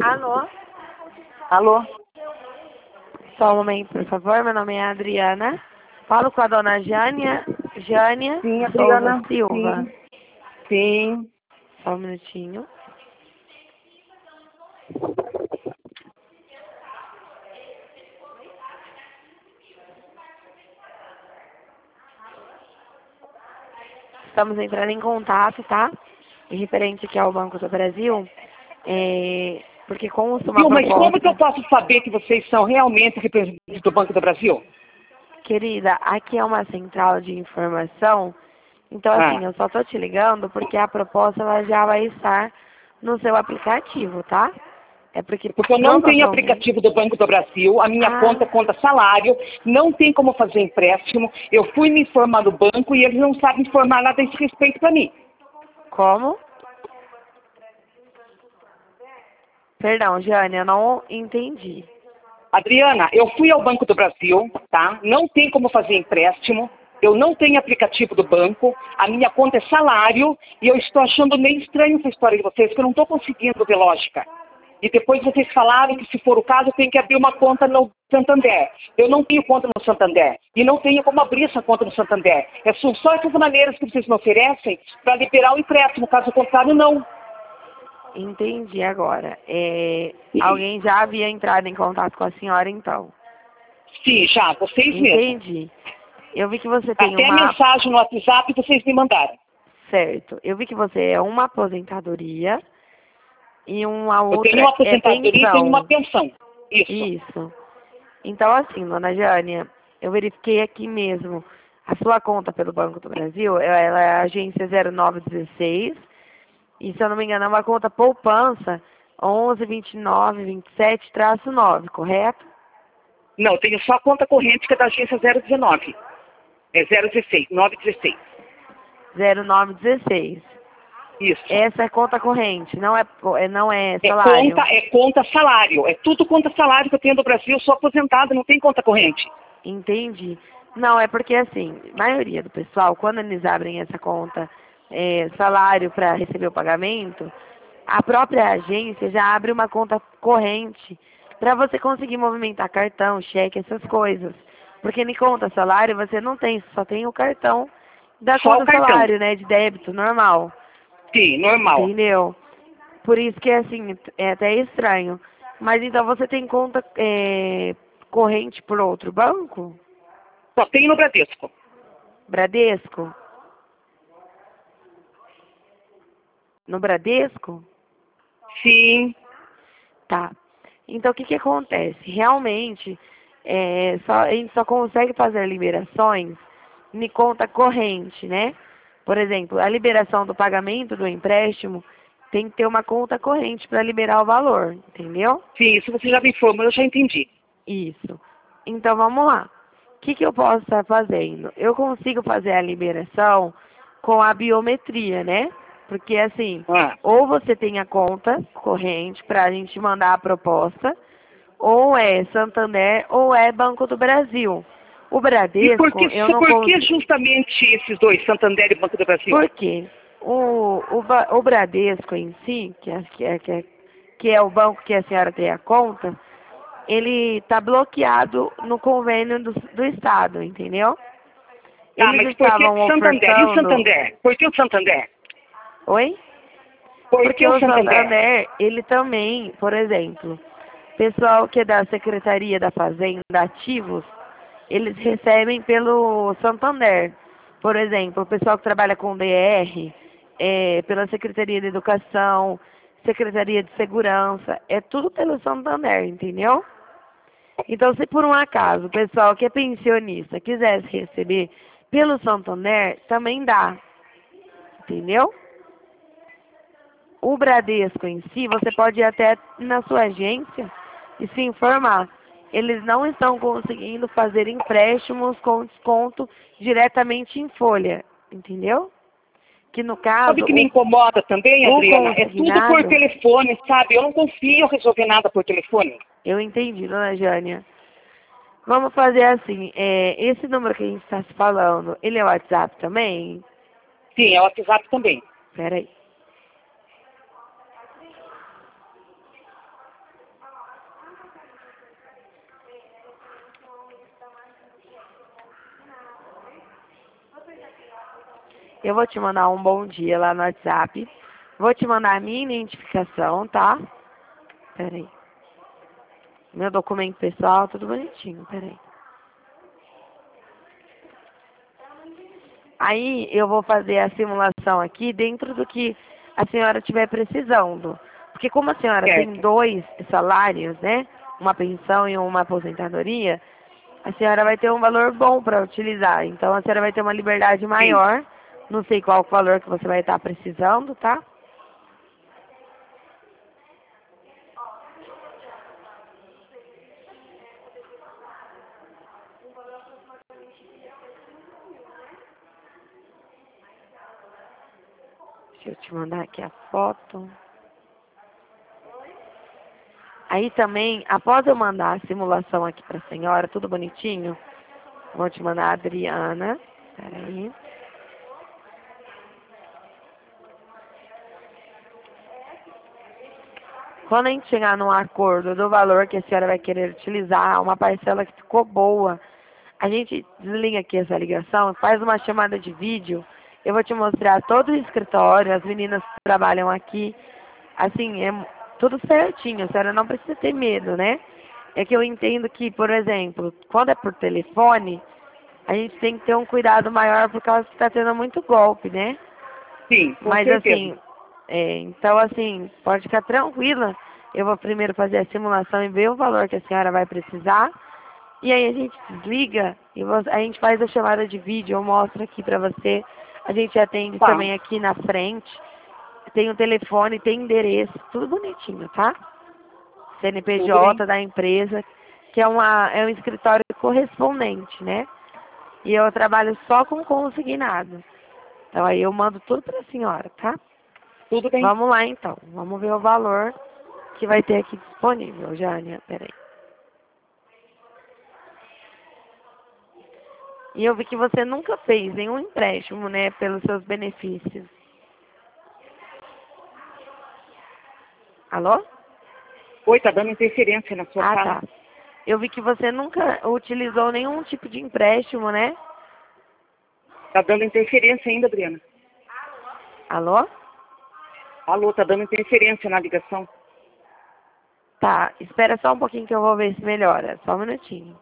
Alô? Alô? Só um momento, por favor. Meu nome é Adriana. Falo com a dona Jânia Sim, Souza Adriana. Silva. Sim. Sim. Só um minutinho. Estamos entrando em contato, tá? E referente aqui ao Banco do Brasil, porque consta uma Viu, mas como que eu proposta. posso saber que vocês são realmente representantes do Banco do Brasil? Querida, aqui é uma central de informação, então assim, eu só tô te ligando porque a proposta ela já vai estar no seu aplicativo, tá? É porque Porque eu não tenho provavelmente... aplicativo do Banco do Brasil, a minha conta é conta salário, não tem como fazer empréstimo. Eu fui me informar no banco e eles não sabem informar nada a esse respeito para mim. Como? Perdão, Jane, eu não entendi. Adriana, eu fui ao Banco do Brasil, tá? Não tem como fazer empréstimo, eu não tenho aplicativo do banco, a minha conta é salário e eu estou achando meio estranho essa história de vocês, que eu não estou conseguindo ver lógica. E depois vocês falaram que, se for o caso, eu tenho que abrir uma conta no Santander. Eu não tenho conta no Santander e não tenho como abrir essa conta no Santander. São só essas maneiras que vocês me oferecem para liberar o empréstimo, caso contrário, não. Entendi agora. Alguém já havia entrado em contato com a senhora, então? Sim, já, vocês mesmos. Entendi. Eu vi que você tem Até a uma... mensagem no WhatsApp vocês me mandaram. Certo. Eu vi que você é uma aposentadoria e uma Eu tenho outra uma é aposentadoria e tenho uma pensão. pensão. Isso. Isso. Então, assim, dona Jânia, eu verifiquei aqui mesmo. A sua conta pelo Banco do Brasil, ela é a agência 0916. E, se eu não me engano, é uma conta poupança 112927-9, correto? Não, eu tenho só a conta corrente que é da agência 019. É 016, 916. 0916. Isso. Essa é conta corrente, não é salário. É conta salário. É tudo conta salário que eu tenho no Brasil. Eu sou aposentada, não tem conta corrente. Entendi. Não, é porque assim, a maioria do pessoal, quando eles abrem essa conta salário para receber o pagamento, a própria agência já abre uma conta corrente para você conseguir movimentar cartão, cheque, essas coisas. Porque em conta salário você não tem, só tem o cartão da Só o conta cartão. salário, né, de débito normal. Sim, normal. Entendeu? Por isso que assim, é até estranho. Mas então você tem conta corrente por outro banco? Só tenho no Bradesco. Bradesco? No Bradesco? Sim. Tá. Então o que acontece? Realmente, a gente só consegue fazer liberações em conta corrente, né? Por exemplo, a liberação do pagamento do empréstimo tem que ter uma conta corrente para liberar o valor, entendeu? Sim, isso você já me informou, eu já entendi. Isso. Então vamos lá. O que eu posso estar fazendo? Eu consigo fazer a liberação com a biometria, né? Porque assim, ou você tem a conta corrente para a gente mandar a proposta, ou é Santander, ou é Banco do Brasil. O E por Bradesco, eu não por que consigo. justamente esses dois, Santander e Banco do Brasil? Por quê? O Bradesco em si, que é o banco que a senhora tem a conta, ele está bloqueado no convênio do Estado, entendeu? Ah, Eles mas por que estavam Santander? E o ofertando... Santander? Por que o Santander? Oi? Por que Porque o o Santander? Santander, ele também, por exemplo, pessoal que é da Secretaria da Fazenda, ativos, eles recebem pelo Santander. Por exemplo, o pessoal que trabalha com DR, pela Secretaria de Educação, Secretaria de Segurança, é tudo pelo Santander, entendeu? Então, se por um acaso o pessoal que é pensionista quisesse receber pelo Santander, também dá, entendeu? O Bradesco em si, você pode ir até na sua agência e se informar. Eles não estão conseguindo fazer empréstimos com desconto diretamente em folha, entendeu? Que no Sabe caso, o que me incomoda também, o Adriana? É tudo por consignado, telefone, sabe? Eu não confio em resolver nada por telefone. eu entendi, dona Jânia. Vamos fazer assim, esse número que a gente está se falando, ele é o WhatsApp também? Sim, é o WhatsApp também. Peraí. Eu vou te mandar um bom dia lá no WhatsApp. Vou te mandar a minha identificação, tá? Peraí. Meu documento pessoal, tudo bonitinho, peraí. Aí eu vou fazer a simulação aqui dentro do que a senhora estiver precisando. Porque como a senhora tem Certo. 2 salários, né? Uma pensão e uma aposentadoria, a senhora vai ter um valor bom para utilizar. Então a senhora vai ter uma liberdade Sim. maior. Não sei qual o valor que você vai estar precisando, tá? Deixa eu te mandar aqui a foto. Aí também, após eu mandar a simulação aqui para a senhora, tudo bonitinho, vou te mandar a Adriana. Peraí. Quando a gente chegar num acordo do valor que a senhora vai querer utilizar, uma parcela que ficou boa, a gente desliga aqui essa ligação, faz uma chamada de vídeo. Eu vou te mostrar todo o escritório, as meninas que trabalham aqui. Assim, é tudo certinho, a senhora não precisa ter medo, né? É que eu entendo que, por exemplo, quando é por telefone, a gente tem que ter um cuidado maior por causa que está tendo muito golpe, né? Sim, com Mas certeza. assim, então assim, pode ficar tranquila. Eu vou primeiro fazer a simulação e ver o valor que a senhora vai precisar. E aí a gente desliga e a gente faz a chamada de vídeo, eu mostro aqui pra você. A gente atende Tá. também aqui na frente. Tem o telefone, tem endereço, tudo bonitinho, tá? Tudo bem. CNPJ da empresa, que é um escritório correspondente, né? E eu trabalho só com consignado. Então aí eu mando tudo pra senhora, tá? Tudo bem. Vamos lá então, vamos ver o valor que vai ter aqui disponível, Jânia, peraí. E eu vi que você nunca fez nenhum empréstimo, né, pelos seus benefícios. Alô? Oi, tá dando interferência na sua Ah, fala. tá. Eu vi que você nunca utilizou nenhum tipo de empréstimo, né? Tá dando interferência ainda, Adriana. Alô? Alô, tá dando interferência na ligação. Tá, espera só um pouquinho que eu vou ver se melhora. Só um minutinho.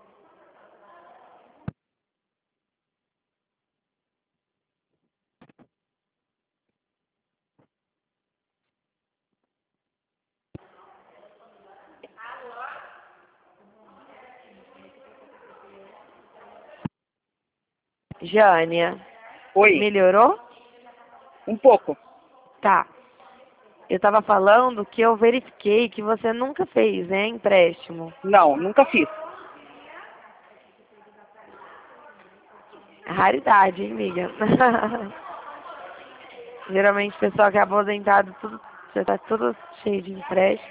Jânia, Oi, melhorou? um pouco. Tá. Eu tava falando que eu verifiquei que você nunca fez, né, empréstimo. Não, nunca fiz. É raridade, hein, amiga? Geralmente o pessoal que é aposentado, tudo, já tá tudo cheio de empréstimo.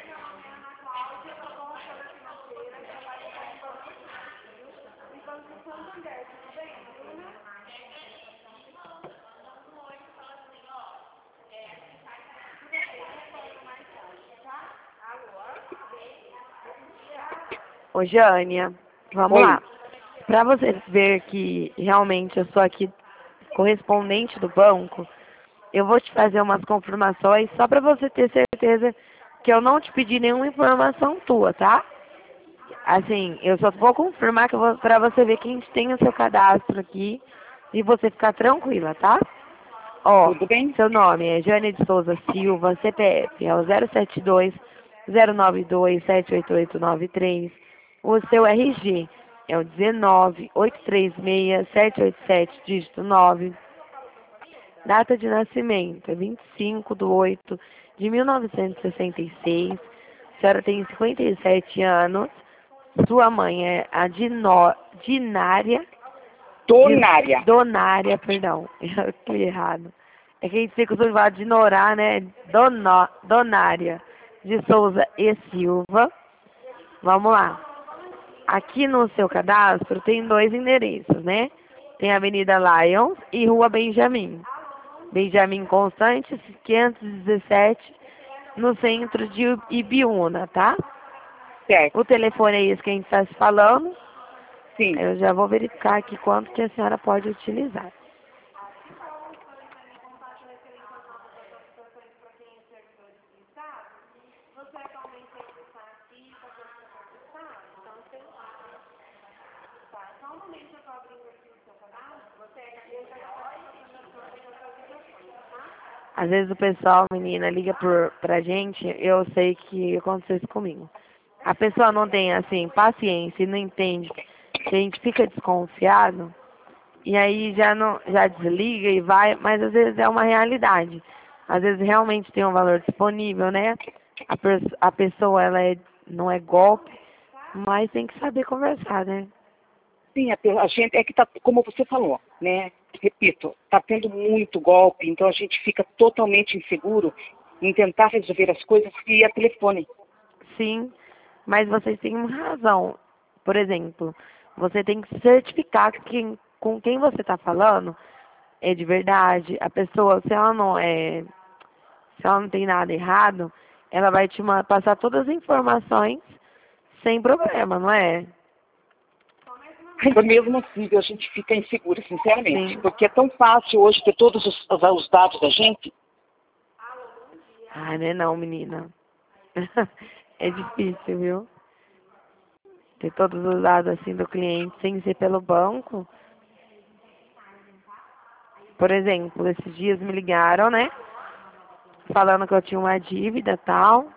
Ô, Jânia, vamos Oi. lá. Para você ver que realmente eu sou aqui correspondente do banco, eu vou te fazer umas confirmações só para você ter certeza que eu não te pedi nenhuma informação tua, tá? Assim, eu só vou confirmar que para você ver que a gente tem o seu cadastro aqui e você ficar tranquila, tá? Ó, Tudo bem? seu nome é Jânia de Souza Silva, CPF é o 072 092 78893. O seu RG é o 19 836 787, dígito 9. Data de nascimento é 25/8 de 1966. A senhora tem 57 anos. Sua mãe é a Dinária, Donária. Donária, perdão, eu li errado. É que a gente tem costume de falar de Norá, né? Donária de Souza e Silva. Vamos lá. Aqui no seu cadastro tem 2 endereços, né? Tem a Avenida Lions e Rua Benjamin. Benjamin Constante, 517, no centro de Ibiúna, tá? Certo. O telefone é esse que a gente está se falando. Sim. Eu já vou verificar aqui quanto que a senhora pode utilizar. Às vezes o pessoal, menina, liga pra gente, eu sei que aconteceu isso comigo. A pessoa não tem, assim, paciência e não entende que a gente fica desconfiado, e aí já desliga e vai, mas às vezes é uma realidade. Às vezes realmente tem um valor disponível, né? A pessoa, não é golpe, mas tem que saber conversar, né? Sim, a gente é que tá, como você falou, né? Repito, tá tendo muito golpe, então a gente fica totalmente inseguro em tentar resolver as coisas via telefone. Sim, mas vocês têm razão. Por exemplo, você tem que certificar que com quem você está falando é de verdade. A pessoa, se ela não tem nada errado, ela vai te passar todas as informações sem problema, não é? Ainda mesmo assim, a gente fica inseguro, sinceramente, Sim. porque é tão fácil hoje ter todos os dados da gente. Ah, né não, menina. É difícil, viu? Ter todos os dados assim do cliente sem ser pelo banco. Por exemplo, esses dias me ligaram, né? Falando que eu tinha uma dívida e tal.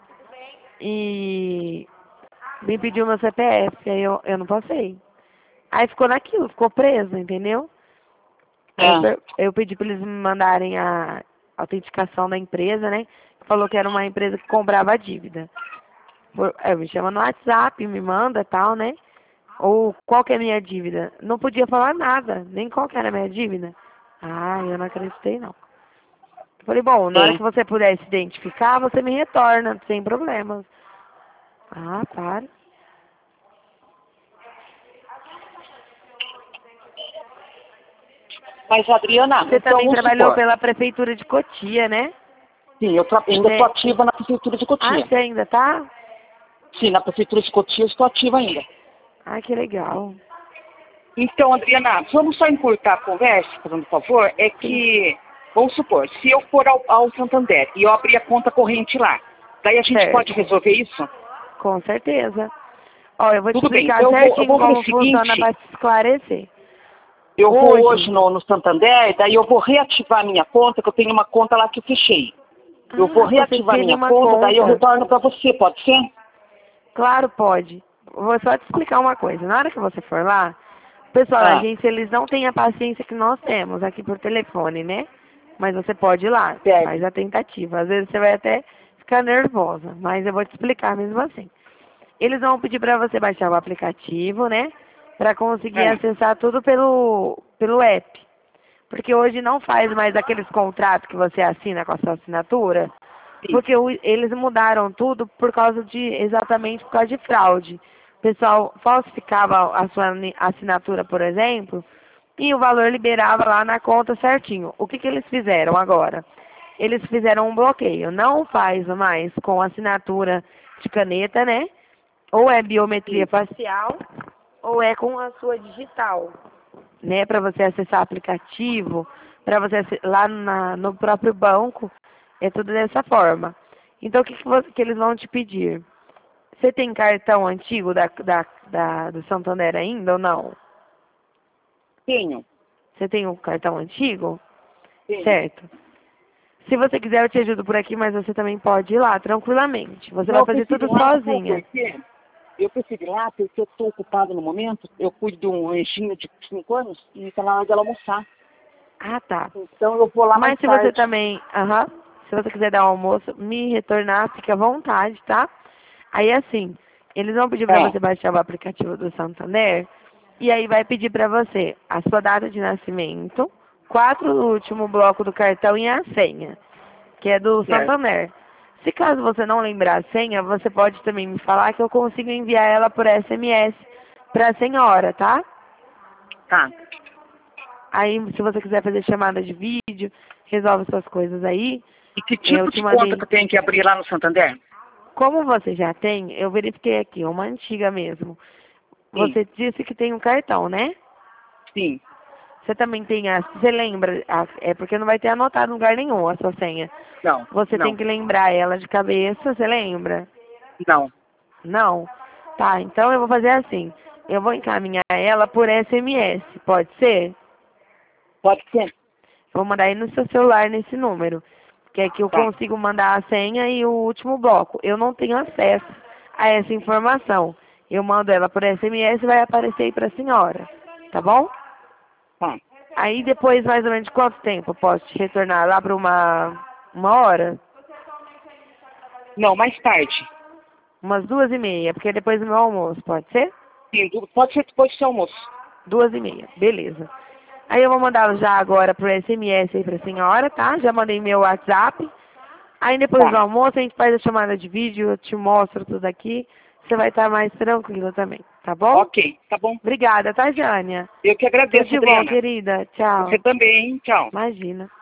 E me pediu meu CPF. Aí eu não passei. Aí ficou naquilo, ficou preso, entendeu? Aí É. eu pedi para eles me mandarem a autenticação da empresa, né? Falou que era uma empresa que comprava dívida. Me chama no WhatsApp, me manda tal, né? Ou qual que é a minha dívida? Não podia falar nada, nem qual que era a minha dívida. Ah, eu não acreditei não. Falei, bom, na hora É. que você puder se identificar, você me retorna, sem problemas. Ah, para. Mas, Adriana, Você então também vamos trabalhou supor. pela prefeitura de Cotia, né? Sim, eu ainda estou Você... ativa na Prefeitura de Ah, Cotia. você ainda tá? Sim, na Prefeitura de Cotia eu estou ativa ainda. Ah, que legal. Então, Adriana, vamos só encurtar a conversa, por favor. É Sim, que, vamos supor, se eu for ao Santander e eu abrir a conta corrente lá, daí a gente pode certo. resolver isso? Com certeza. Ó, eu vou te Tudo bem, explicar então eu certinho vou fazer o como funciona seguinte, para te esclarecer. eu vou hoje Hoje, no Santander, daí eu vou reativar minha conta, que eu tenho uma conta lá que eu fechei. Eu vou você reativar tem minha uma conta, daí eu conta. retorno para você, pode ser? Claro, pode. Vou só te explicar uma coisa. Na hora que você for lá, o pessoal da Ah, agência, eles não têm a paciência que nós temos aqui por telefone, né? Mas você pode ir lá, faz certo. a tentativa. Às vezes você vai até ficar nervosa, mas eu vou te explicar mesmo assim. Eles vão pedir para você baixar o aplicativo, né? Para conseguir Ah, acessar tudo pelo app. Porque hoje não faz mais aqueles contratos que você assina com a sua assinatura. sim, Porque eles mudaram tudo exatamente por causa de fraude. O pessoal falsificava a sua assinatura, por exemplo, e o valor liberava lá na conta certinho. O que eles fizeram agora? Eles fizeram um bloqueio. Não faz mais com assinatura de caneta, né? Ou é biometria sim. facial, ou é com a sua digital, né? Para você acessar aplicativo, para você lá no próprio banco, é tudo dessa forma. Então, o que eles vão te pedir? Você tem cartão antigo do Santander ainda ou não? Tenho, Você tem um cartão antigo? tenho. Certo. Se você quiser, eu te ajudo por aqui, mas você também pode ir lá, tranquilamente. Você Não, vai eu fazer prefiro tudo ir lá, sabe por sozinha. quê? Eu prefiro ir lá porque eu estou ocupado no momento. Eu cuido de um anjinho de 5 anos e está na hora dela almoçar. Ah, tá. Então eu vou lá mais Mas se você tarde. também, se você quiser dar um almoço, me retornar, fique à vontade, tá? Aí assim, eles vão pedir para É, você baixar o aplicativo do Santander e aí vai pedir para você a sua data de nascimento, 4 do último bloco do cartão e a senha, que é do certo. Santander. Se caso você não lembrar a senha, você pode também me falar que eu consigo enviar ela por SMS para a senhora, tá? Tá. Aí, se você quiser fazer chamada de vídeo, resolve suas coisas aí. E que Eu tipo te de conta que mandei. eu tenho que abrir lá no Santander? Como você já tem, eu verifiquei aqui, uma antiga mesmo. Sim, Você disse que tem um cartão, né? sim. Você também tem a. Você lembra? É porque não vai ter anotado em lugar nenhum a sua senha. Não, Você tem não, que lembrar ela de cabeça, você lembra? não. Não? Tá, então eu vou fazer assim. Eu vou encaminhar ela por SMS, pode ser? Pode ser? Vou mandar aí no seu celular nesse número. Que é que eu Tá. consigo mandar a senha e o último bloco. Eu não tenho acesso a essa informação. Eu mando ela por SMS e vai aparecer aí pra senhora. Tá bom? Tá. Aí depois, mais ou menos, de quanto tempo eu posso te retornar? Lá para uma hora? Não, mais tarde. Umas 2h30, porque é depois do meu almoço, pode ser? Sim, pode ser depois do seu almoço. 2h30, beleza. Aí eu vou mandar já agora por SMS aí pra senhora, tá? Já mandei meu WhatsApp. Aí depois do Tá. almoço a gente faz a chamada de vídeo, eu te mostro tudo aqui. Você vai estar mais tranquila também, tá bom? Ok, tá bom. Obrigada, tá, Jânia? Eu que Tudo agradeço, de bom, Adriana. querida. Tchau. Você também, tchau. Imagina.